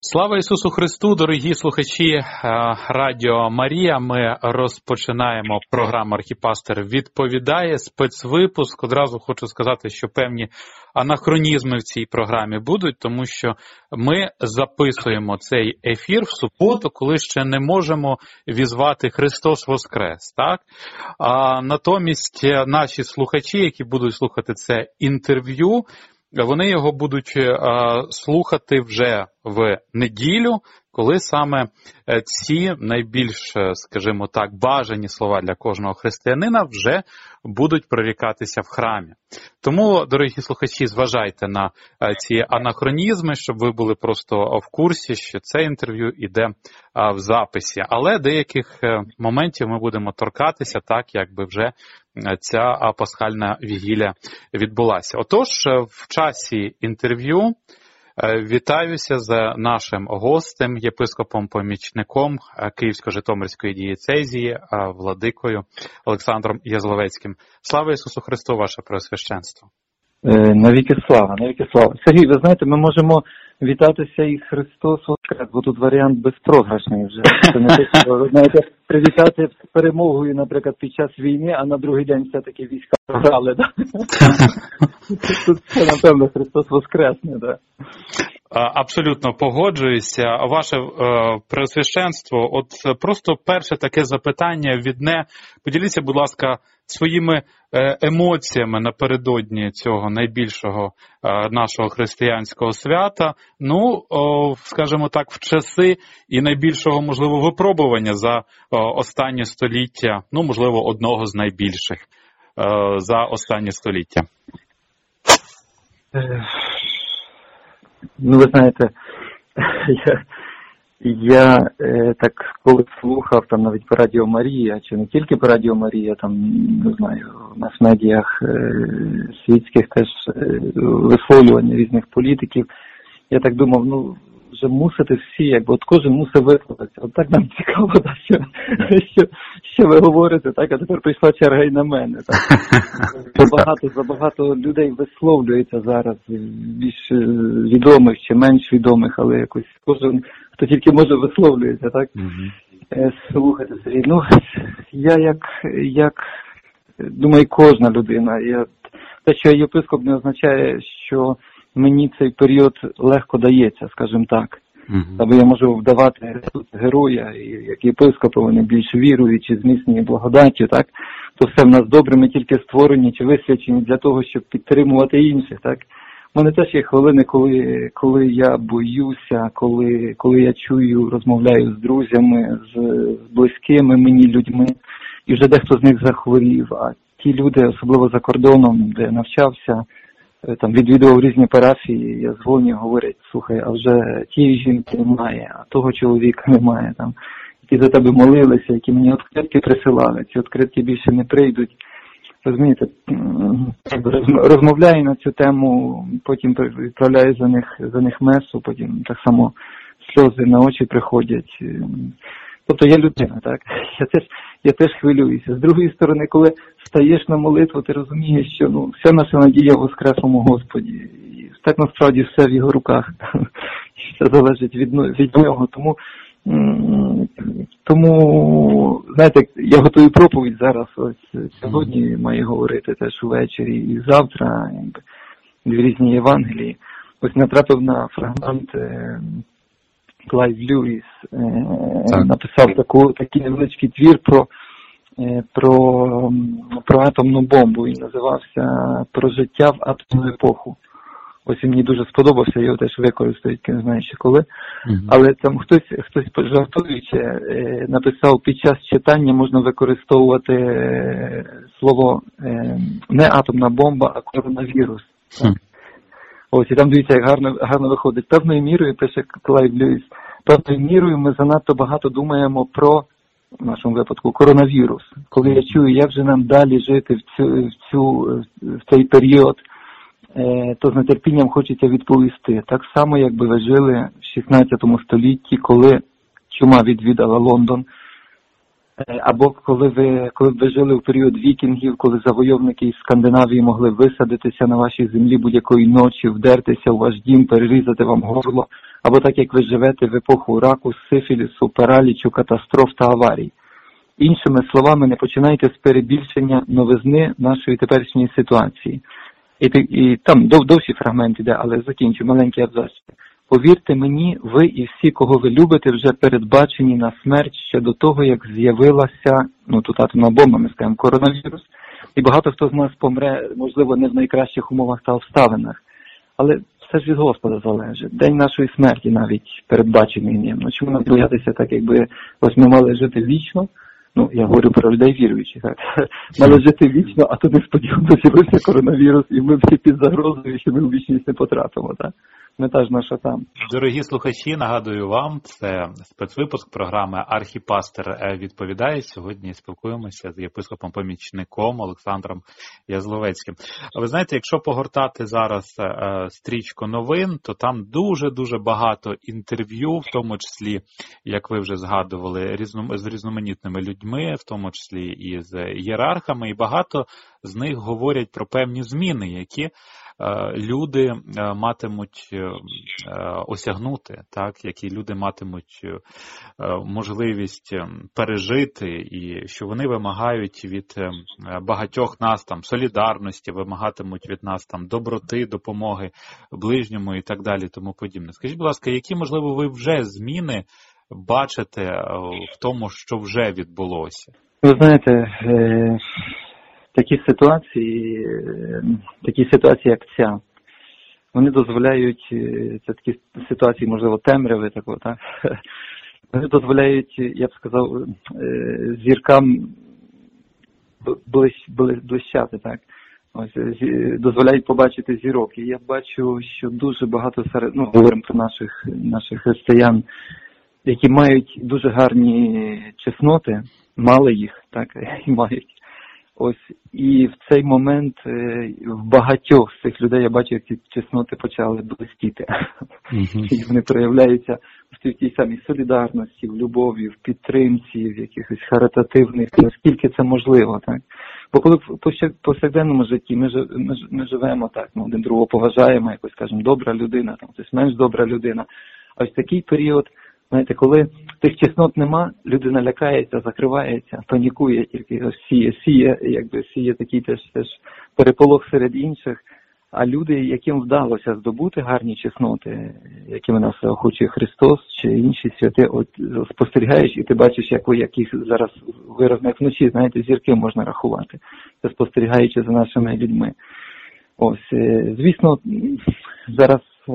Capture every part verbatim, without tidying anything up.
Слава Ісусу Христу, дорогі слухачі Радіо Марія. Ми розпочинаємо програму «Архіпастир відповідає», спецвипуск. Одразу хочу сказати, що певні анахронізми в цій програмі будуть, тому що ми записуємо цей ефір в суботу, коли ще не можемо візвати «Христос Воскрес». Так? А натомість наші слухачі, які будуть слухати це інтерв'ю, вони його будуть а, слухати вже в неділю, коли саме ці найбільш, скажімо так, бажані слова для кожного християнина вже будуть прорікатися в храмі. Тому, дорогі слухачі, зважайте на ці анахронізми, щоб ви були просто в курсі, що це інтерв'ю йде в записі. Але деяких моментів ми будемо торкатися так, якби вже ця пасхальна вігілія відбулася. Отож, в часі інтерв'ю вітаюся з нашим гостем, єпископом-помічником Київсько-Житомирської дієцезії, владикою Олександром Язловецьким. Слава Ісусу Христу, ваше Преосвященство! Навіки слава, навіки слава. Сергій, ви знаєте, ми можемо вітатися і Христос Воскрес, бо тут варіант безпрограшний вже. Це не те, що, ви знаєте, привітати з перемогою, наприклад, під час війни, а на другий день все-таки війська програли, так? Тут все, напевно, Христос Воскресне, так. Абсолютно погоджуюся. Ваше е, Преосвященство, от просто перше таке запитання відне. Поділіться, будь ласка, своїми е, емоціями напередодні цього найбільшого е, нашого християнського свята. Ну, о, скажімо так, в часи і найбільшого, можливо, випробування за о, останнє століття, ну, можливо, одного з найбільших е, за останнє століття. Ну, ви знаєте, я, я е, так коли слухав там навіть по Радіо Марія, чи не тільки по Радіо Марія, там, не знаю, в мас-медіях е, світських теж е, висловлювання різних політиків, я так думав, ну, вже мусите всі, якби от кожен мусить висловитися. От так нам цікаво, так, що, що, що ви говорите, так, а тепер прийшла черга і на мене. Так. Забагато, забагато людей висловлюється зараз, більш відомих чи менш відомих, але якось кожен, хто тільки може, висловлюється, так. Mm-hmm. Слухайте, Сергій, ну, я як, як, думаю, кожна людина, я, те, що я єпископ, не означає, що мені цей період легко дається, скажімо так. Uh-huh. Або я можу вдавати героя, і як єпископи, вони більш вірують, чи зміцнені благодаттю, так? То все в нас добре, ми тільки створені, чи висвячені для того, щоб підтримувати інших, так? У мене теж є хвилини, коли, коли я боюся, коли, коли я чую, розмовляю з друзями, з, з близькими мені людьми, і вже дехто з них захворів, а ті люди, особливо за кордоном, де навчався, там відвідував різні парафії, я дзвоню, говорять, слухай, а вже тієї жінки немає, а того чоловіка немає, там, які за тебе молилися, які мені відкритки присилали, ці відкритки більше не прийдуть. Розумієте, розмовляю на цю тему, потім відправляю за них, за них месу, потім так само сльози на очі приходять. Тобто я людина, так? Я теж, я теж хвилююся. З другої сторони, коли стаєш на молитву, ти розумієш, що ну, вся наша надія в Воскреслому Господі. І так насправді все в його руках. Все залежить від, від нього. Тому, тому, знаєте, я готую проповідь зараз. Ось сьогодні маю говорити теж увечері і завтра. Дві різні Євангелії. Ось натрапив на фрагмент. Клайв Льюіс е, написав таку, такий невеличкий твір про, е, про, про атомну бомбу. Він називався «Про життя в атомну епоху». Ось він мені дуже сподобався, його теж використають, не знаю ще коли. Mm-hmm. Але там хтось, хтось жартуючи, е, написав, під час читання можна використовувати е, слово е, не атомна бомба, а коронавірус. Mm-hmm. Ось, і там, дивіться, як гарно, гарно виходить. Певною мірою, пише Клайв Льюіс, певною мірою ми занадто багато думаємо про, в нашому випадку, коронавірус. Коли я чую, як же нам далі жити в, цю, в, цю, в цей період, е, то з нетерпінням хочеться відповісти. Так само, якби ви жили в шістнадцятому столітті, коли чума відвідала Лондон, Або коли ви, коли б ви жили в період вікінгів, коли завойовники із Скандинавії могли висадитися на вашій землі будь-якої ночі, вдертися у ваш дім, перерізати вам горло, або так, як ви живете в епоху раку, сифілісу, паралічу, катастроф та аварій. Іншими словами, не починайте з перебільшення новизни нашої теперішньої ситуації. І, і там дов, довший фрагмент іде, але закінчу, маленький абзац. Повірте мені, ви і всі, кого ви любите, вже передбачені на смерть ще до того, як з'явилася, ну тут атомна бомба, ми скажемо, коронавірус. І багато хто з нас помре, можливо, не в найкращих умовах та обставинах. Але все ж від Господа залежить. День нашої смерті навіть передбачений ним. Ну, чому нам боятися так, якби ось ми мали жити вічно? Ну, я говорю про людей віруючих, так. Мали жити вічно, а тут несподівано з'явився коронавірус, і ми всі під загрозою, що ми в вічність не потрапимо, так. Мета ж наша там. Дорогі слухачі, нагадую вам, це спецвипуск програми «Архіпастер відповідає». Сьогодні спілкуємося з єпископом-помічником Олександром Язловецьким. Ви знаєте, якщо погортати зараз стрічку новин, то там дуже-дуже багато інтерв'ю, в тому числі, як ви вже згадували, з різноманітними людьми, в тому числі і з ієрархами, і багато з них говорять про певні зміни, які люди матимуть осягнути, так, які люди матимуть можливість пережити, і що вони вимагають від багатьох нас там солідарності, вимагатимуть від нас там доброти, допомоги ближньому і так далі, тому подібне. Скажіть, будь ласка, які, можливо, ви вже зміни бачите в тому, що вже відбулося? Ви знаєте, такі ситуації, такі ситуації, як ця, вони дозволяють, це такі ситуації, можливо, темряви такого, так? Вони дозволяють, я б сказав, зіркам блищати, так? Ось, дозволяють побачити зірок. І я бачу, що дуже багато серед, ну, говоримо про наших, наших християн, які мають дуже гарні чесноти, мали їх, так, і мають. Ось, і в цей момент в багатьох з цих людей я бачу, як ці чесноти почали блистіти. Mm-hmm. І вони проявляються в тій самій солідарності, в любові, в підтримці, в якихось харитативних, наскільки це можливо, так. Бо коли в повсякденному житті ми, ми, ми живемо так, ми один другого поважаємо, якось, скажімо, добра людина, там хтось менш добра людина. А ось такий період, знаєте, коли тих чеснот нема, людина лякається, закривається, панікує, тільки ось сіє, сіє, якби сіє такий теж, теж переполох серед інших. А люди, яким вдалося здобути гарні чесноти, якими нас охочує Христос чи інші святи, от спостерігаєш і ти бачиш, як, яких зараз виразно, як вночі, знаєте, зірки можна рахувати, це спостерігаючи за нашими людьми. Ось, звісно, зараз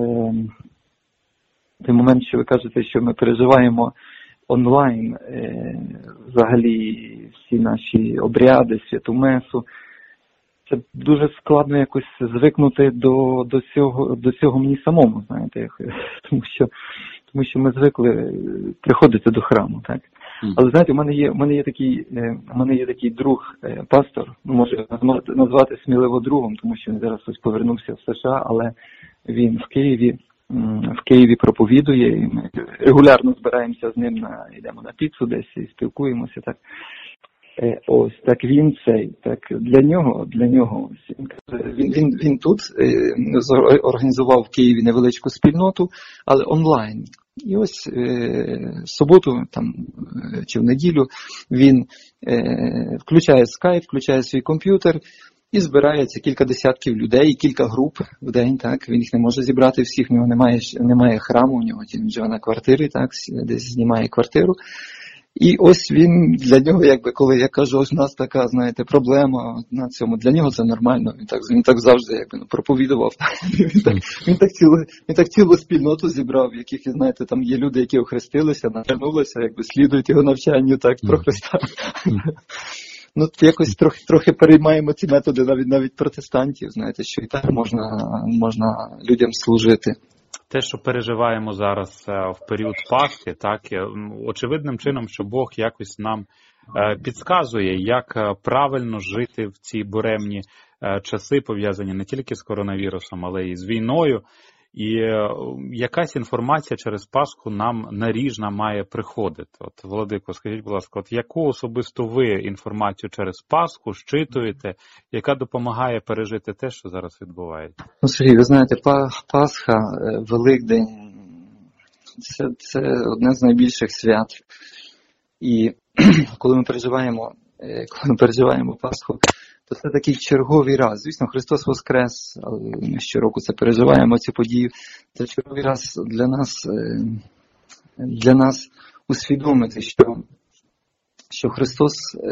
той момент, що ви кажете, що ми переживаємо онлайн взагалі всі наші обряди, святу месу, це дуже складно якось звикнути до, до, цього, до цього мені самому, знаєте, тому що, тому що ми звикли приходити до храму, так. Mm. Але, знаєте, у мене є, у мене є такий, у мене є такий друг, пастор, може назвати сміливо другом, тому що він зараз ось повернувся в США, але він в Києві, в Києві проповідує, і ми регулярно збираємося з ним, на, йдемо на піцу десь і спілкуємося, так. Ось, так він цей, так для нього, для нього, він, він, він тут організував в Києві невеличку спільноту, але онлайн. І ось е, в суботу там, чи в неділю він е, включає скайп, включає свій комп'ютер і збирається кілька десятків людей, кілька груп в день, так, він їх не може зібрати всіх, в нього немає, немає храму, у нього він живе на квартирі, так, десь знімає квартиру. І ось він, для нього, якби, коли я кажу, ось у нас така, знаєте, проблема на цьому, для нього це нормально, він так, він так завжди, якби, ну, проповідував, він так, він так цілу, він так цілу спільноту зібрав, в яких, знаєте, там є люди, які охрестилися, навернулися, якби, слідують його навчанню, так, про Христа. Ну, якось трохи, трохи переймаємо ці методи навіть, навіть протестантів, знаєте, що і так можна, можна людям служити. Те, що переживаємо зараз в період Пасхи, так, очевидним чином, що Бог якось нам підказує, як правильно жити в ці буремні часи, пов'язані не тільки з коронавірусом, але й з війною. І якась інформація через Пасху нам наріжна має приходити. От, Владико, скажіть, будь ласка, от яку особисто ви інформацію через Пасху щитуєте, яка допомагає пережити те, що зараз відбувається? Ну, Сергій, ви знаєте, Пасха, Великдень – це, це одне з найбільших свят. І коли ми переживаємо, коли ми переживаємо Пасху, то це такий черговий раз. Звісно, Христос Воскрес, але ми щороку це переживаємо, ці події. Це черговий раз для нас, для нас усвідомити, що, що Христос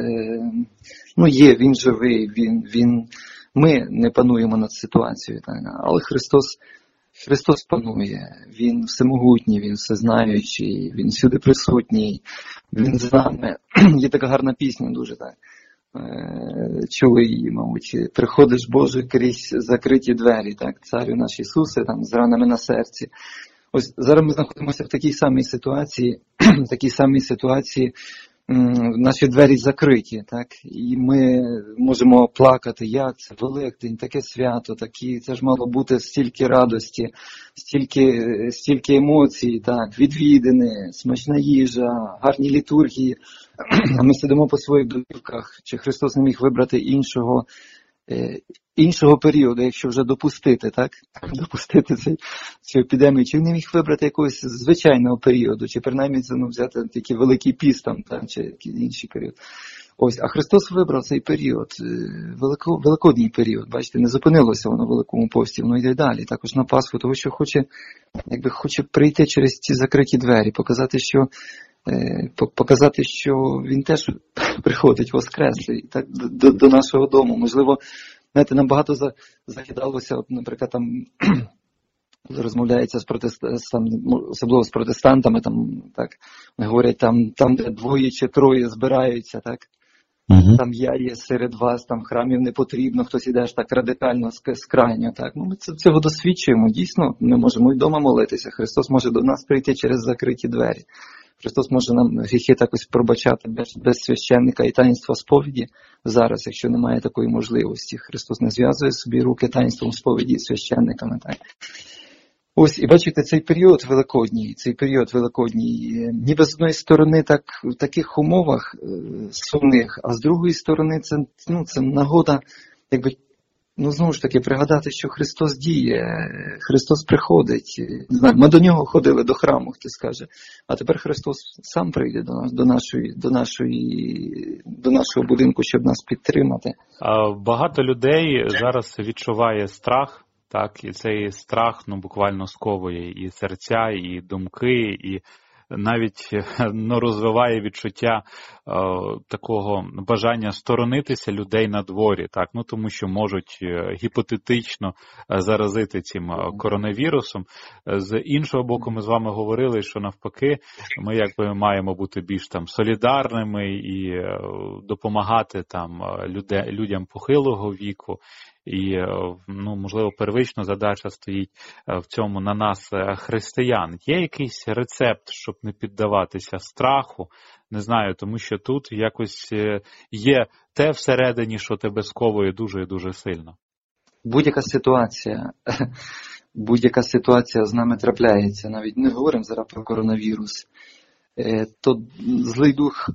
ну, є, Він живий, він, він, ми не пануємо над ситуацією, так? Але Христос, Христос панує, Він всемогутній, Він всезнаючий, Він всюди присутній, Він з нами. Є така гарна пісня дуже так. Чули її, мабуть, приходиш, Боже, крізь закриті двері, так, Царю наш Ісусе, там, з ранами на серці. Ось зараз ми знаходимося в такій самій ситуації, в такій самій ситуації, наші двері закриті, так, і ми можемо плакати, як це, Великдень, таке свято, такі, це ж мало бути стільки радості, стільки, стільки емоцій, так, відвідини, смачна їжа, гарні літургії, а ми сидимо по своїх домівках. Чи Христос не міг вибрати іншого, іншого періоду, якщо вже допустити, так? Допустити цей, цю епідемію, чи він не міг вибрати якогось звичайного періоду, чи принаймні ну, взяти такий великий піст там, так, чи якийсь інший період. Ось, а Христос вибрав цей період, велико, великодній період, бачите, не зупинилося воно в Великому пості, воно йде далі, також на Пасху, тому що хоче, якби хоче прийти через ці закриті двері, показати, що показати, що він теж приходить воскреслий так, до, до нашого дому. Можливо, знаєте, нам багато закидалося, от, наприклад, там розмовляється з протестантами, особливо з протестантами, там, так, говорять, там, там, де двоє чи троє збираються, так, uh-huh. Там я є серед вас, там храмів не потрібно, хтось іде аж так радикально, скрайньо, так. Ну, ми цього досвідчуємо, дійсно, ми можемо і вдома молитися, Христос може до нас прийти через закриті двері. Христос може нам гріхи також пробачати без, без священника і таїнства сповіді зараз, якщо немає такої можливості. Христос не зв'язує собі руки таїнством сповіді з священниками. Так? Ось, і бачите, цей період великодній, цей період великодній, ніби з одної сторони так, в таких умовах е, сумних, а з другої сторони це, ну, це нагода, якби, ну, знову ж таки, пригадати, що Христос діє, Христос приходить. Ми до Нього ходили, до храму, хтось скаже. А тепер Христос сам прийде до нас, до нашої, до нашої, до нашого будинку, щоб нас підтримати. Багато людей зараз відчуває страх, так, і цей страх, ну, буквально сковує і серця, і думки, і навіть ну, розвиває відчуття е, такого бажання сторонитися людей на дворі, так, ну, тому що можуть е, гіпотетично е, заразити цим е, коронавірусом. З іншого боку, ми з вами говорили, що навпаки, ми якби маємо бути більш там солідарними і е, допомагати там люде, людям похилого віку. І, ну, можливо, первична задача стоїть в цьому на нас, християн. Є якийсь рецепт, щоб не піддаватися страху? Не знаю, тому що тут якось є те всередині, що тебе сковує дуже і дуже сильно. Будь-яка ситуація, будь-яка ситуація з нами трапляється. Навіть не говоримо зараз про коронавірус. То злий дух,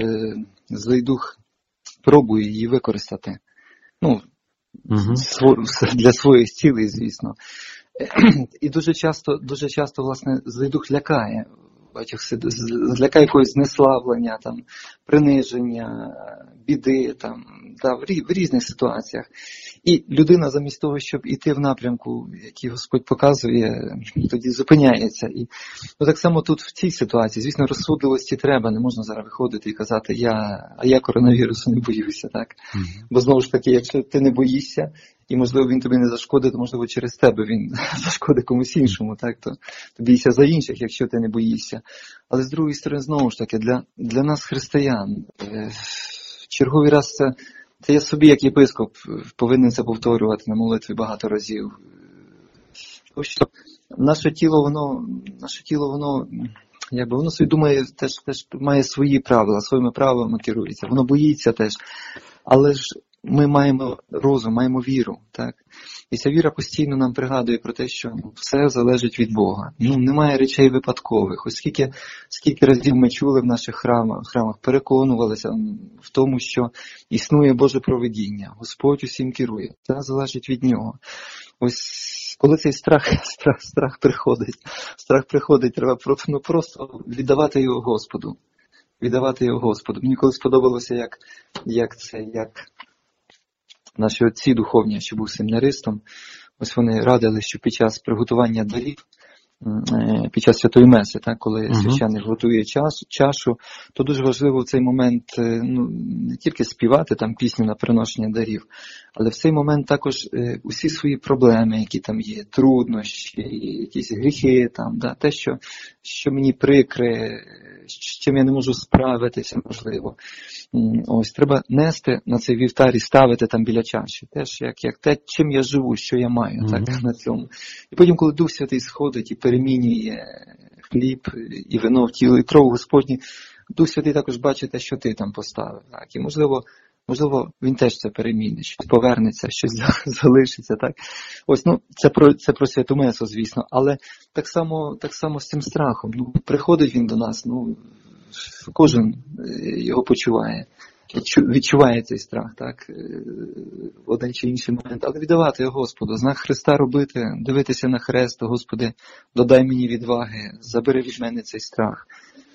злий дух пробує її використати. Ну, Uh-huh. для своїх цілей, звісно. І дуже часто, дуже часто, власне, злий дух лякає. Злякає якогось знеславлення, там, приниження, біди, там, да, в, рі, в різних ситуаціях. І людина замість того, щоб іти в напрямку, який Господь показує, тоді зупиняється. І ну, так само тут в цій ситуації, звісно, розсудливості треба, не можна зараз виходити і казати, я, а я коронавірусу не боюся, так? Mm-hmm. Бо знову ж таки, якщо ти не боїшся, і, можливо, він тобі не зашкодить, то, можливо, через тебе він зашкодить комусь іншому, так? То, то бійся за інших, якщо ти не боїшся. Але, з другої сторони, знову ж таки, для, для нас, християн, е, черговий раз це, це я собі, як єпископ, повинен це повторювати на молитві багато разів. Тому що наше тіло, воно, наше тіло, воно, якби, воно собі думає, теж, теж має свої правила, своїми правилами керується. Воно боїться теж. Але ж ми маємо розум, маємо віру, так? І ця віра постійно нам пригадує про те, що все залежить від Бога. Ну, немає речей випадкових. Ось скільки, скільки разів ми чули в наших храмах, храмах, переконувалися в тому, що існує Боже провидіння, Господь усім керує, це залежить від Нього. Ось коли цей страх, страх, страх приходить, страх приходить, треба ну, просто віддавати його Господу. Віддавати його Господу. Мені коли сподобалося, як, як це, як наші отці духовні, я ще був семінаристом, ось вони радили, що під час приготування дарів, під час Святої Меси, так, коли uh-huh. священник готує час, чашу, то дуже важливо в цей момент ну, не тільки співати там пісню на приношення дарів, але в цей момент також е, усі свої проблеми, які там є, труднощі, якісь гріхи, там, да, те, що, що мені прикре, з чим я не можу справитися, можливо. Ось, треба нести на цей вівтар і ставити там біля чаші. Теж як, як те, чим я живу, що я маю, mm-hmm. так, на цьому. І потім, коли Дух Святий сходить і перемінює хліб і вино в тіло і кров Господні, Дух Святий також бачить те, що ти там поставив. Так. І, можливо, можливо, він теж це перемінить, щось повернеться, щось залишиться. Так. Ось, ну, це про, це про Святу Месу, звісно. Але так само, так само з цим страхом. Ну, приходить він до нас, ну, кожен його почуває, відчуває цей страх, так, в один чи інший момент, але віддавати його Господу, знак Христа робити, дивитися на хрест, Господи, додай мені відваги, забери від мене цей страх,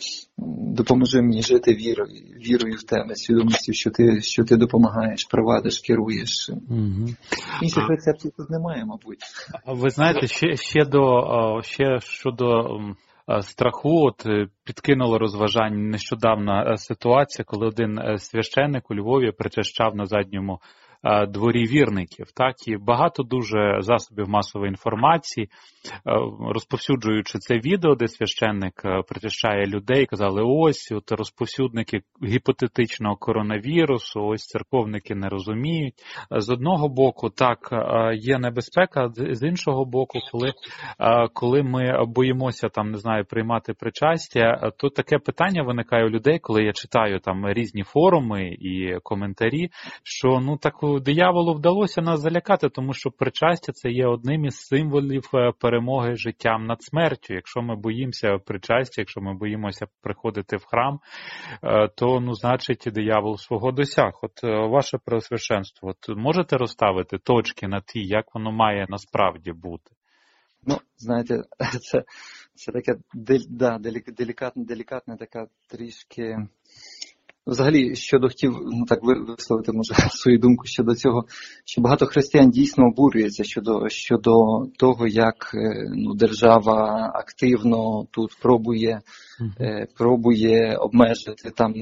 допоможи мені жити вірою, вірою в Тебе, свідомістю, що ти, що ти допомагаєш, провадиш, керуєш. Угу. Інших рецептів тут немає, мабуть. Ви знаєте, ще, ще, до, ще щодо страху, от підкинуло розважань нещодавна ситуація, коли один священник у Львові причащав на задньому дворі вірників. Так, і багато дуже засобів масової інформації, розповсюджуючи це відео, де священник причащає людей, казали, ось, от розповсюдники гіпотетичного коронавірусу, ось церковники не розуміють. З одного боку, так, є небезпека, з іншого боку, коли, коли ми боїмося, там, не знаю, приймати причастя, то таке питання виникає у людей, коли я читаю там різні форуми і коментарі, що, ну, так, дияволу вдалося нас залякати, тому що причастя – це є одним із символів перемоги життям над смертю. Якщо ми боїмося причастя, якщо ми боїмося приходити в храм, то, ну, значить, диявол свого досяг. От ваше Преосвященство, от можете розставити точки на ті, як воно має насправді бути? Ну, знаєте, це, це таке да, делікатне, делікатне, така трішки... Взагалі, щодо хотів, ну, так висловити, може, свою думку щодо цього, що багато християн дійсно обурюються щодо, щодо того, як, ну, держава активно тут пробує, mm-hmm. пробує обмежити там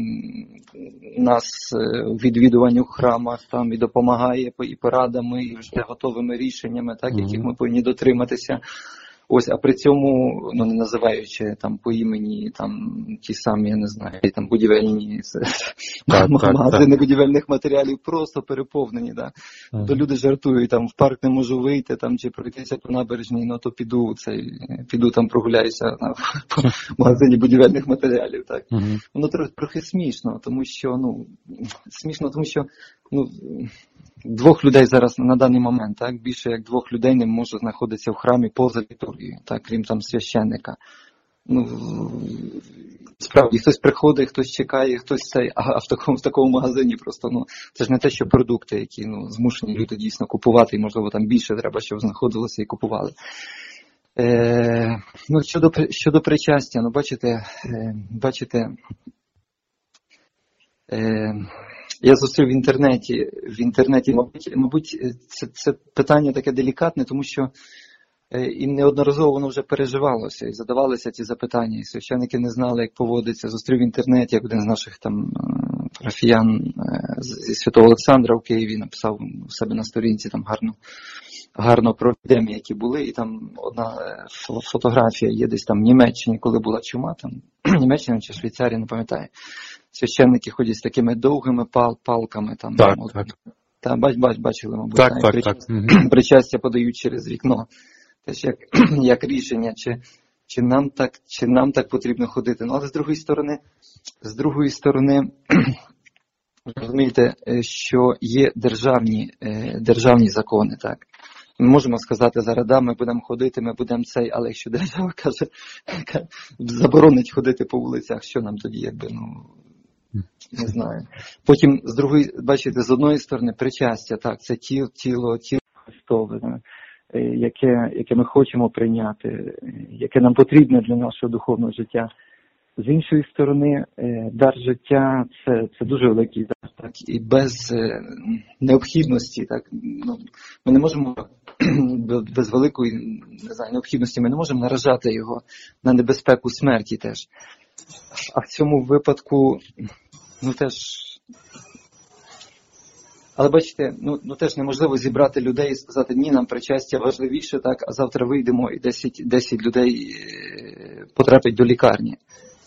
нас в відвідуванні в храмах, там і допомагає і порадами, і вже готовими рішеннями, так, mm-hmm. яких ми повинні дотриматися. Ось, а при цьому, ну, не називаючи там по імені там ті самі, я не знаю, там будівельні так, магазини так, будівельних матеріалів просто переповнені, да. Uh-huh. То люди жартують, там в парк не можу вийти, там чи пройтися по набережній, ну то піду цей, піду там прогуляюся на в магазині будівельних матеріалів, так. Uh-huh. Воно трохи, трохи смішно, тому що, ну, смішно, тому що, ну, двох людей зараз на даний момент, так, більше як двох людей не може знаходитися в храмі поза літургією, так, крім там священника. Ну, справді, хтось приходить, хтось чекає, хтось цей, а в такому, в такому магазині просто, ну, це ж не те, що продукти, які, ну, змушені люди дійсно купувати, і, можливо, там більше треба, щоб знаходилося і купували. Е, ну, щодо, щодо причастя, ну, бачите, е, бачите, е, я зустрів в інтернеті, в інтернеті, мабуть, мабуть це, це питання таке делікатне, тому що і неодноразово воно вже переживалося, і задавалися ці запитання, і священники не знали, як поводиться. Зустрів в інтернеті, як один з наших там парафіян зі Святого Олександра в Києві написав у себе на сторінці там гарно, гарно про епідемії, які були, і там одна фотографія є десь там в Німеччині, коли була чума, там Німеччина чи Швейцарія, не пам'ятаю. Священники ходять з такими довгими пал, палками. Там, так, от, так. Та, бач, бач, бачили, мабуть. Так, та, так, причастя, так. Причастя подають через вікно. Теж як, як рішення, чи, чи, нам так, чи нам так потрібно ходити. Ну, але з другої сторони, з другої сторони, Розумієте, що є державні, державні закони, так? Ми можемо сказати зараз, да, ми будемо ходити, ми будемо цей, але якщо держава каже, заборонить ходити по вулицях, що нам тоді, якби, ну, не знаю. Потім, з другої, бачите, з одної сторони, причастя, так, це тіло, тіло, тіло Христове, да, яке, яке ми хочемо прийняти, яке нам потрібне для нашого духовного життя. З іншої сторони, дар життя – це, це дуже великий дар, так, і без е, необхідності, так, ну, ми не можемо, без великої, не знаю, необхідності, ми не можемо наражати його на небезпеку смерті теж. А в цьому випадку, ну теж, але бачите, ну, ну теж неможливо зібрати людей і сказати, ні, нам причастя важливіше, так, а завтра вийдемо і десять людей потрапить до лікарні.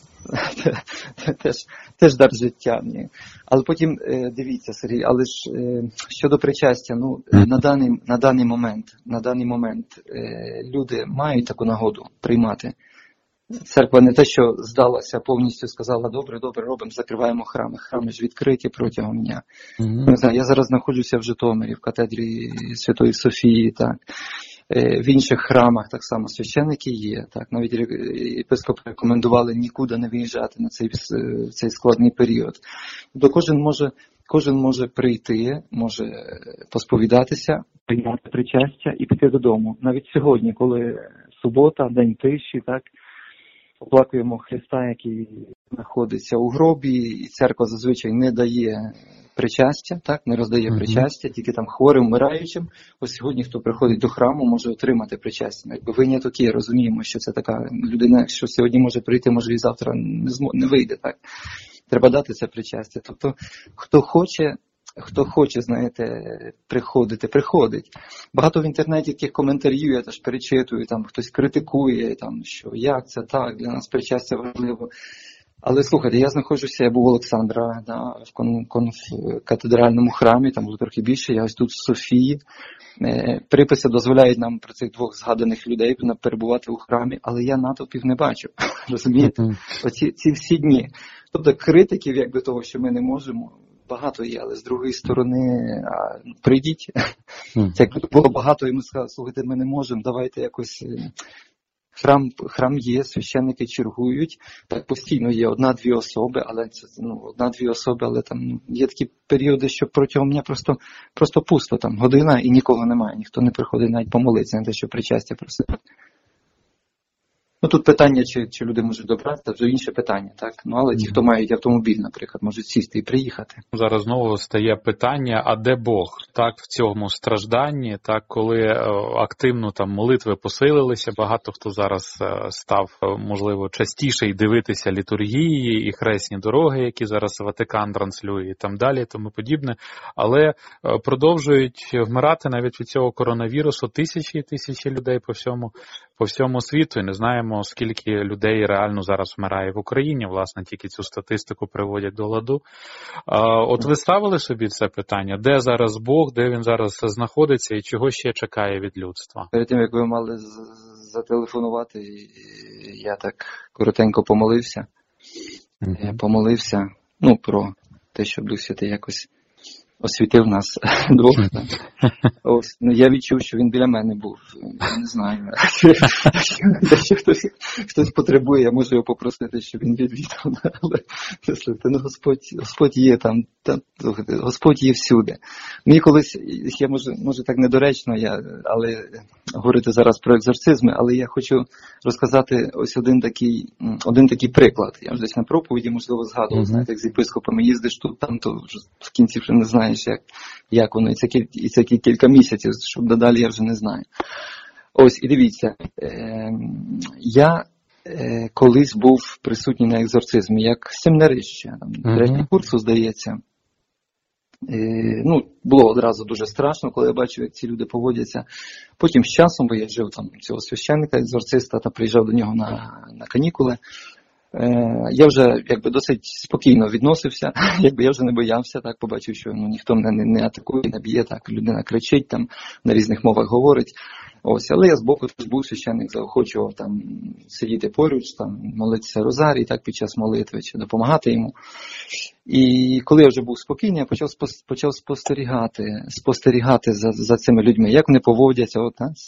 Теж, теж дар життя. Ні. Але потім, дивіться, Сергій, але ж щодо причастя, ну, на даний, на даний момент, на даний момент люди мають таку нагоду приймати. Церква не те, що здалася, повністю сказала, добре, добре, робимо, закриваємо храми. Храми ж відкриті протягом дня. Mm-hmm. Не знаю, я зараз знаходжуся в Житомирі, в катедрі Святої Софії, так. В інших храмах так само священники є, так, навіть єпископи рекомендували нікуди не виїжджати на цей, цей складний період. Тобто кожен може, кожен може прийти, може посповідатися, прийняти причастя і піти додому. Навіть сьогодні, коли субота, день тиші, так, оплакуємо Христа, який знаходиться у гробі, і церква зазвичай не дає причастя, так, не роздає uh-huh. причастя, тільки там хворим, вмираючим. Ось сьогодні, хто приходить до храму, може отримати причастя. Якби виняток є, розуміємо, що це така людина, якщо сьогодні може прийти, може і завтра не, змо... не вийде, так. Треба дати це причастя. Тобто, хто хоче, хто хоче, знаєте, приходити, приходить. Багато в інтернеті таких коментарів, я теж перечитую, там хтось критикує, там, що як це так, для нас причастя важливо. Але слухайте, я знаходжуся, я був у Олександра, да, в кон, кон, в катедральному храмі, там було трохи більше, я ось тут в Софії. Е, приписи дозволяють нам про цих двох згаданих людей перебувати у храмі, але я натовпів не бачу, розумієте? Оці ці всі дні. Тобто критиків, якби того, що ми не можемо, багато є, але з другої сторони, а, прийдіть. Якби було багато, і ми сказали, слухайте, ми не можемо, давайте якось... Храм, храм є, священники чергують, так постійно є одна-дві особи, але це, ну, одна-дві особи, але там є такі періоди, що протягом дня просто, просто пусто, там година і нікого немає, ніхто не приходить навіть помолитися, не те, що причастя просити. Ну тут питання, чи, чи люди можуть добратися, це вже інше питання, так? Ну але ті, хто мають автомобіль, наприклад, можуть сісти і приїхати. Зараз знову стає питання, а де Бог? Так, в цьому стражданні, так, коли е, активно там молитви посилилися, багато хто зараз е, став, можливо, частіше й дивитися літургії і хресні дороги, які зараз Ватикан транслює і там далі, і тому подібне, але е, продовжують вмирати навіть від цього коронавірусу тисячі і тисячі людей по всьому, по всьому світу, і не знаємо, скільки людей реально зараз вмирає в Україні, власне, тільки цю статистику приводять до ладу. От ви ставили собі це питання, де зараз Бог, де він зараз знаходиться і чого ще чекає від людства? Перед тим, як ви мали зателефонувати, я так коротенько помолився. Mm-hmm. Я помолився, ну, про те, щоб Дух Святий якось освітив нас двох. Ось, ну, я відчув, що він біля мене був. Я не знаю. Якщо хтось, хтось потребує, я можу його попросити, щоб він відвідав. Але, слухайте, ну, Господь, Господь є там, там, слухайте, Господь є всюди. Мені колись, я може, може так недоречно, я, але говорити зараз про екзорцизми, але я хочу розказати ось один такий, один такий приклад. Я вже десь на проповіді, можливо, згадував, mm-hmm. знаєте, як з єпископами їздиш тут, там, то в кінці вже не знаєш, як, як воно. І це, і це кілька місяців, щоб додалі я вже не знаю. Ось, і дивіться, е, я е, колись був присутній на екзорцизмі, як семінарист, там, mm-hmm. третій курсу, здається. Е, ну, було одразу дуже страшно, коли я бачив, як ці люди поводяться. Потім з часом, бо я жив там цього священника, екзорциста, та приїжджав до нього на, на канікули. Я вже якби досить спокійно відносився, якби я вже не боявся, так, побачив, що ну, ніхто мене не, не атакує, не б'є, так, людина кричить там, на різних мовах говорить. Ось, але я збоку був священник, заохочував там сидіти поруч, там молитися розарій, так, під час молитви, чи допомагати йому. І коли я вже був спокійний, я почав, почав спостерігати, спостерігати за, за цими людьми, як вони поводяться. От, так?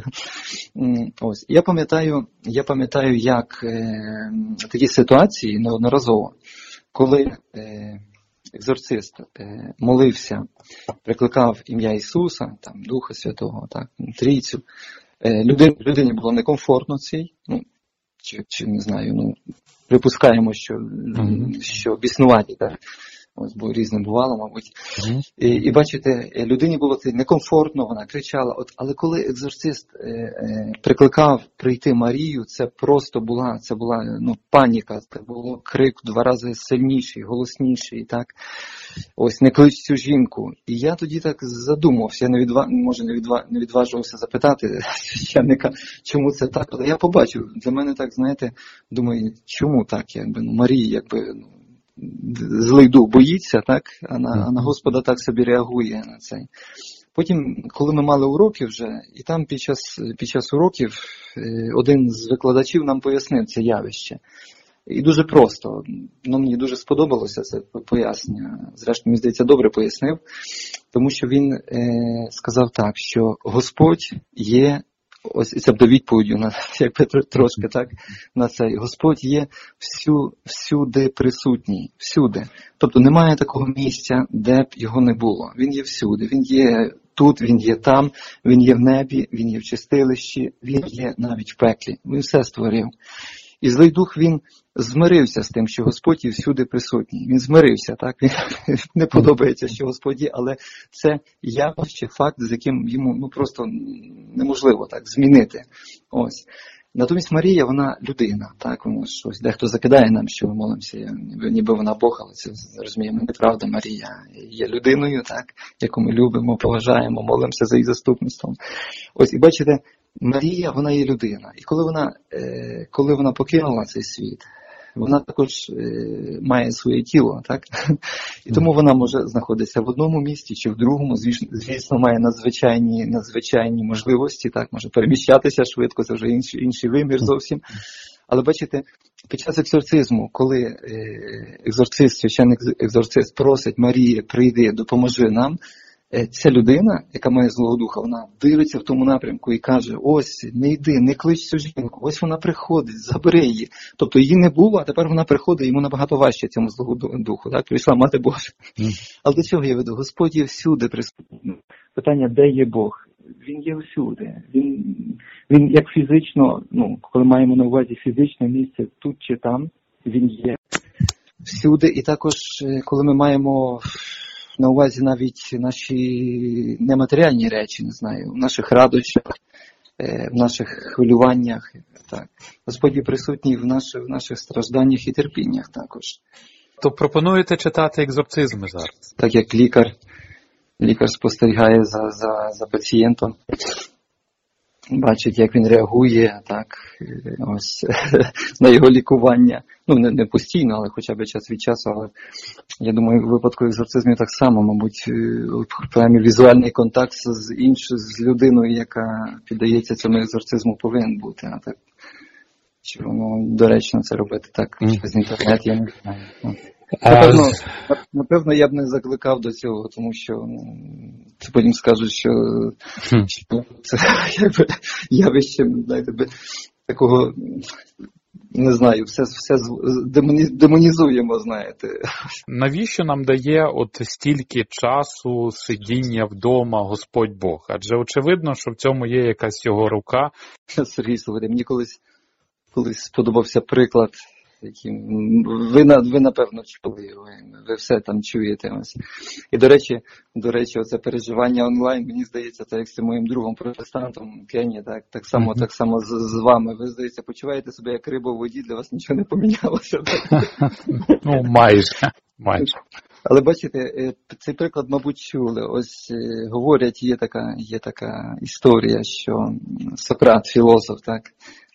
Ось. Я пам'ятаю, я пам'ятаю, як е, такі ситуації неодноразово, коли е, екзорцист е, молився, прикликав ім'я Ісуса, там, Духа Святого, так, Трійцю, е, людині, людині було некомфортно цій, ну, чи, чи не знаю, ну, припускаємо, що, mm-hmm. що біснуваті, так? Ось, бо різне бувало, мабуть. Mm-hmm. І, і бачите, людині було це некомфортно, вона кричала. От, але коли екзорцист е, е, прикликав прийти Марію, це просто була, це була ну, паніка, це було крик в два рази сильніший, голосніший, так? Ось, не клич цю жінку. І я тоді так задумався, я не відва... може не, відва... не відважувався запитати священника, чому це так. Але я побачив, для мене так, знаєте, думаю, чому так, якби, ну, Марії, якби, ну, злий дух боїться, так, а на, а на Господа так собі реагує на це. Потім, коли ми мали уроки вже, і там під час, під час уроків один з викладачів нам пояснив це явище. І дуже просто, ну, мені дуже сподобалося це пояснення. Зрештою, мені здається, добре пояснив, тому що він е, сказав так, що Господь є, ось це буде відповіддю на, якби трошки так, на цей. Господь є всю, всюди присутній, всюди. Тобто немає такого місця, де б його не було. Він є всюди, він є тут, він є там, він є в небі, він є в чистилищі, він є навіть в пеклі. Він все створив. І злий дух, він змирився з тим, що Господь є всюди присутній. Він змирився, так? Він не подобається, що Господь є, але це явище, факт, з яким йому ну, просто неможливо так змінити. Ось. Натомість Марія, вона людина, так? Вона щось, дехто закидає нам, що ми молимося, ніби вона Бог, але це, розуміємо, неправда. Марія є людиною, так? Яку ми любимо, поважаємо, молимося за її заступництвом. Ось, і бачите, Марія, вона є людина. І коли вона, е, коли вона покинула цей світ, вона також е, має своє тіло, так? І тому вона може знаходитися в одному місці чи в другому, звісно, звісно має надзвичайні, надзвичайні можливості, так? Може переміщатися швидко, це вже інший, інший вимір зовсім. Але бачите, під час екзорцизму, коли е, екзорцист, священник екзорцист просить Марії, прийди, допоможи нам, ця людина, яка має Злого Духа, вона дивиться в тому напрямку і каже, ось, не йди, не клич цю жінку, ось вона приходить, забери її. Тобто її не було, а тепер вона приходить, йому набагато важче цьому Злого Духу, так? Прийшла Мати Божа. Mm. Але до чого я веду? Господь є всюди присутній. Питання, де є Бог? Він є всюди. Він, він як фізично, ну, коли маємо на увазі фізичне місце тут чи там, він є всюди. І також, коли ми маємо на увазі навіть наші нематеріальні речі, не знаю, в наших радощах, в наших хвилюваннях. Так. Господь є присутній в наших, в наших стражданнях і терпіннях також. То пропонуєте читати екзорцизми зараз? Так як лікар, лікар спостерігає за, за, за пацієнтом, бачить, як він реагує, так, ось, на його лікування. Ну, не, не постійно, але хоча б час від часу. Але я думаю, в випадку екзорцизмів так само, мабуть, принаймні візуальний контакт з іншою, з людиною, яка піддається цьому екзорцизму, повинен бути. А так, чи воно доречно це робити так через інтернет, я не знаю. Напевно, напевно, я б не закликав до цього, тому що ну, це потім скажуть, що, що це якби явище, знаєте, такого, не знаю, все, все демонізуємо, знаєте. Навіщо нам дає от стільки часу сидіння вдома Господь Бог? Адже очевидно, що в цьому є якась його рука. Сергій Слободин, мені колись, колись сподобався приклад, яким ви, ви напевно чули його, ви все там чуєте. Ось. І до речі, до речі, оце переживання онлайн, мені здається, так як з моїм другом протестантом Кені, так, так само, mm-hmm. так само з, з вами. Ви, здається, почуваєте себе як риба в воді, для вас нічого не помінялося. Ну, майже, майже. Але бачите, цей приклад, мабуть, чули. Ось говорять, є така, є така історія, що Сократ, філософ, так,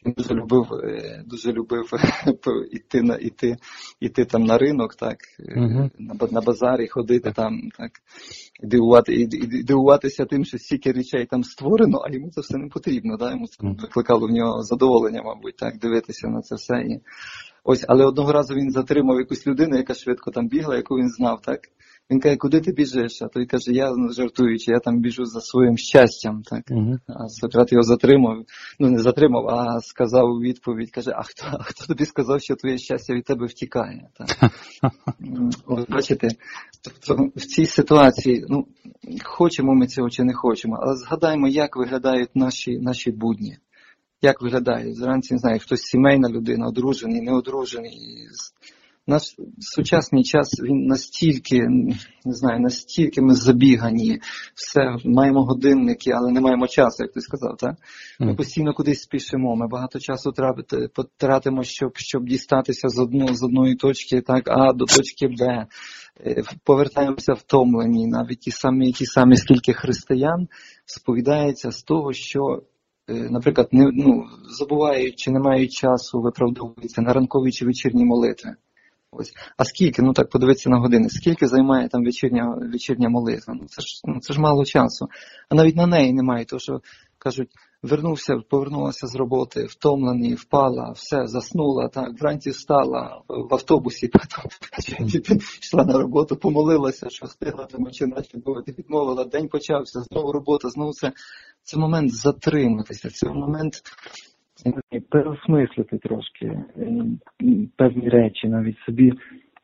Він дуже любив, дуже любив іти на іти, іти там на ринок, так, uh-huh. на, на базарі ходити там, так, і дивувати, і, і дивуватися тим, що стільки речей там створено, а йому це все не потрібно, да? Йому це викликало в нього задоволення, мабуть, так, дивитися на це все. І ось, але одного разу він затримав якусь людину, яка швидко там бігла, яку він знав, так. Він каже, куди ти біжиш? А той каже, я жартуючи, я там біжу за своїм щастям. Так? Uh-huh. А Сократ його затримав, ну не затримав, а сказав у відповідь, каже, а хто, а хто тобі сказав, що твоє щастя від тебе втікає? Так? Ось, бачите, тобто в цій ситуації, ну, хочемо ми цього чи не хочемо, але згадаємо, як виглядають наші, наші будні. Як виглядають? Зранці, не знаю, хтось сімейна людина, одружений, неодружений. Наш сучасний час, він настільки, не знаю, настільки ми забігані, все, маємо годинники, але не маємо часу, як ти сказав, так? Ми постійно кудись спішимо, ми багато часу тратимо, щоб, щоб дістатися з, одну, з одної точки, так, А до точки Б. Повертаємося втомлені, навіть ті самі, ті самі скільки християн сповідається з того, що, наприклад, не, ну, забувають чи не мають часу, виправдовуються на ранкові чи вечірні молитви. Ось. А скільки, ну так подивитися на години, скільки займає там вечірня, вечірня молитва? Ну це ж, ну це ж мало часу. А навіть на неї немає, тому що, кажуть, вернувся, повернулася з роботи, втомлений, впала, все, заснула, так, вранці встала, в автобусі, потім йшла на роботу, помолилася, що встигла, тому чи наче ти відмовила, день почався, знову робота, знову це. Це момент затриматися, це момент переосмислити трошки певні речі, навіть собі.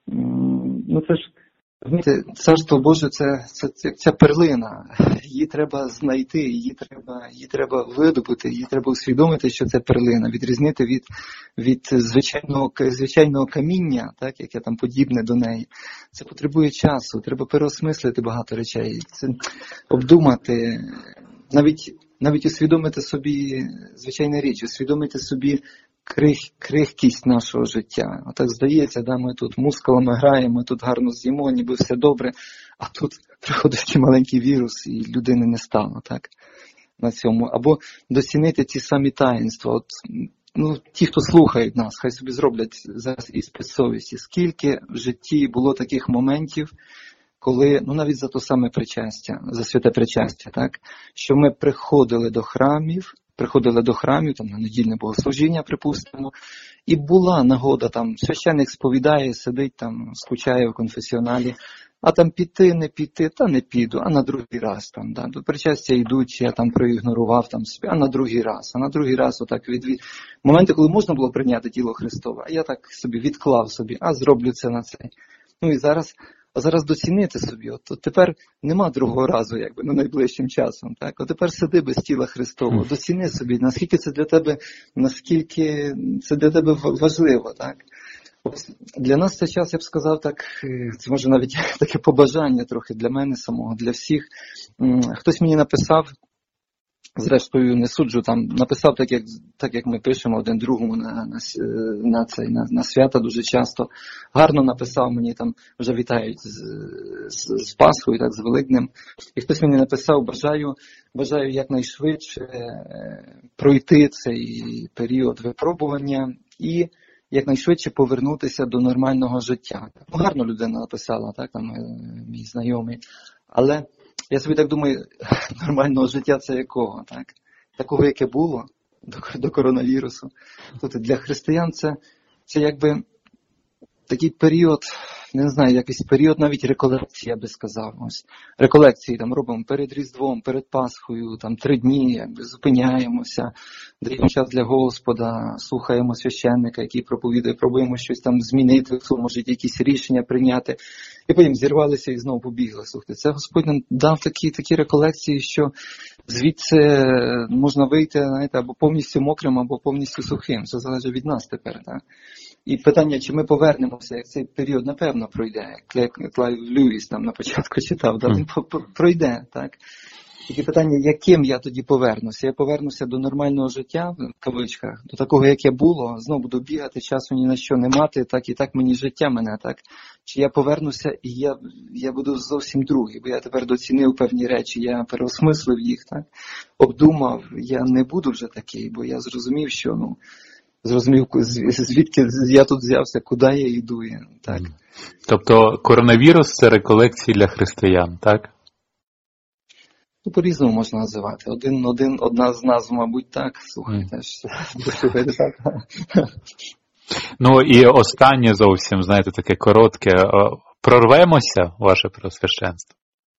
Ну це ж, знаєте, Царство Боже, це, це, це ця перлина. Її треба знайти, її треба, її треба видобути, її треба усвідомити, що це перлина, відрізнити від, від звичайного, звичайного каміння, так, яке там подібне до неї. Це потребує часу, треба переосмислити багато речей, це обдумати, навіть Навіть усвідомити собі, звичайна річ, усвідомити собі крих, крихкість нашого життя. Отак здається, да, ми тут мускулами граємо, ми тут гарно з'їмо, ніби все добре, а тут приходить такий маленький вірус і людини не стало, так, на цьому. Або доцінити ці самі таїнства. От, ну, ті, хто слухають нас, хай собі зроблять зараз іспит совісті. Скільки в житті було таких моментів, коли, ну навіть за то саме причастя, за святе причастя, так, що ми приходили до храмів, приходили до храмів, там на недільне богослужіння, припустимо, і була нагода, там священник сповідає, сидить там, скучає в конфесіоналі, а там піти, не піти, та не піду, а на другий раз там, да, до причастя йдуть, я там проігнорував там собі, а на другий раз, а на другий раз отак від, від... моменти, коли можна було прийняти тіло Христове, а я так собі відклав собі, а зроблю це на цей. Ну і зараз А зараз доцінити собі, от, от тепер нема другого разу, якби, ну, найближчим часом, так? От тепер сиди без тіла Христового, доціни собі, наскільки це для тебе, наскільки це для тебе важливо, так? Ось для нас цей час, я б сказав, так, це може навіть таке побажання трохи для мене самого, для всіх. Хтось мені написав, зрештою не суджу, там написав так, як, так, як ми пишемо один другому на, на, на, цей, на, на свята дуже часто. Гарно написав мені, там вже вітають з, з, з Пасхою, так, з Великднем. І хтось мені написав, бажаю, бажаю якнайшвидше пройти цей період випробування і якнайшвидше повернутися до нормального життя. Ну, гарно людина написала, так, там мій знайомий. Але я собі так думаю, нормального життя це якого, так? Такого, яке було до, до коронавірусу. Тобто для християн це, це якби такий період, не знаю, якийсь період навіть реколекції, я би сказав. Ось реколекції там робимо перед Різдвом, перед Пасхою, там три дні, якби зупиняємося, даємо час для Господа, слухаємо священника, який проповідує, пробуємо щось там змінити в своєму житті, якісь рішення прийняти. І потім зірвалися і знову побігли. Слухайте, це Господь нам дав такі, такі реколекції, що звідси можна вийти, знаєте, або повністю мокрим, або повністю сухим. Це залежить від нас тепер, так? І питання, чи ми повернемося, як цей період, напевно, пройде. Як Клайв Льюіс там на початку читав, да? Він пройде, так? Тільки питання, яким я тоді повернуся? Я повернуся до нормального життя, в кавичках, до такого, яке було, знову буду бігати, часу ні на що не мати, так і так мені життя мене, так? Чи я повернуся і я, я буду зовсім другий, бо я тепер доцінив певні речі, я переосмислив їх, так? Обдумав, я не буду вже такий, бо я зрозумів, що, ну, зрозумів, звідки я тут взявся, куди я йду, так? Тобто коронавірус – це реколекції для християн, так? Ну, по-різному можна називати. Один, один, одна з назв, мабуть, так. Слухайте, слухайте так. Ну і останнє зовсім, знаєте, таке коротке. Прорвемося, ваше Преосвященство?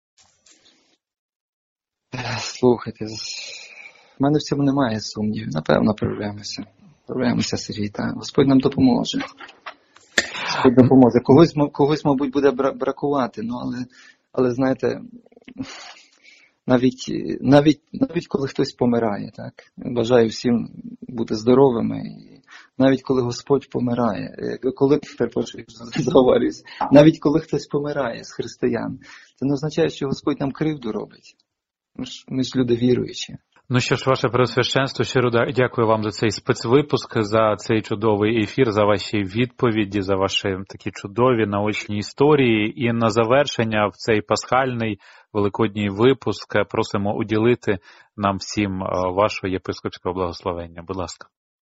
Слухайте, в мене в цьому немає сумнівів. Напевно, прорвемося. Прорвемося, Сергій, так. Господь нам допоможе. Господь допоможе. Когось, когось мабуть, буде бракувати, ну, але, але знаєте, Навіть, навіть, навіть коли хтось помирає, так? Бажаю всім бути здоровими. І навіть коли Господь помирає, коли, перепрошую, заговорюсь, навіть коли хтось помирає з християн, це не означає, що Господь нам кривду робить. Ми ж, ми ж люди віруючі. Ну що ж, ваше Преосвященство, щиро дякую вам за цей спецвипуск, за цей чудовий ефір, за ваші відповіді, за ваші такі чудові наочні історії. І на завершення в цей пасхальний великодній випуск просимо уділити нам всім вашого єпископського благословення. Будь ласка.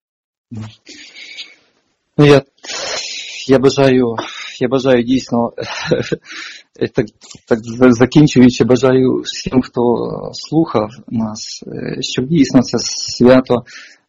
Ну, я, я бажаю, я бажаю дійсно, так, так закінчуючи, бажаю всім, хто слухав нас, щоб дійсно це свято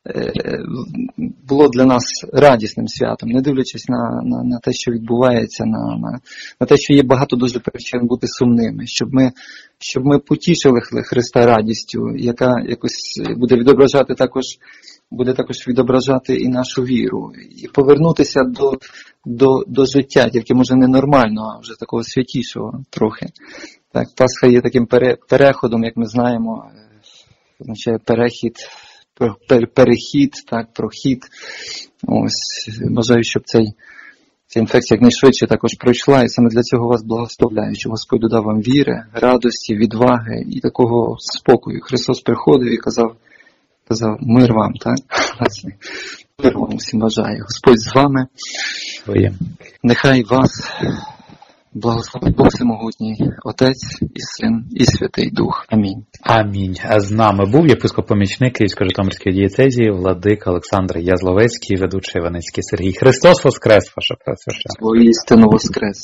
було для нас радісним святом, не дивлячись на, на, на те, що відбувається, на, на, на те, що є багато дуже причин бути сумними, щоб ми, щоб ми потішили Христа радістю, яка якось буде відображати також, буде також відображати і нашу віру, і повернутися до, до, до життя, тільки може не нормально, а вже такого святішого трохи. Так, Пасха є таким пере, переходом, як ми знаємо, означає перехід, перехід, так, прохід. Ось, бажаю, щоб цей, ця інфекція якнайшвидше також пройшла, і саме для цього вас благословляю, щоб Господь додав вам віри, радості, відваги і такого спокою. Христос приходив і казав, казав, мир вам, так? Мир вам усім бажаю. Господь з вами. Своє. Нехай вас благословить Бог Всемогутній, Отець і Син, і Святий Дух. Амінь. Амінь. А з нами був єпископ-помічник Київсько-Житомирської дієцезії владика Олександр Язловецький, ведучий Іваницький Сергій. Христос воскрес, ваше Преосвященство. Воістину воскрес.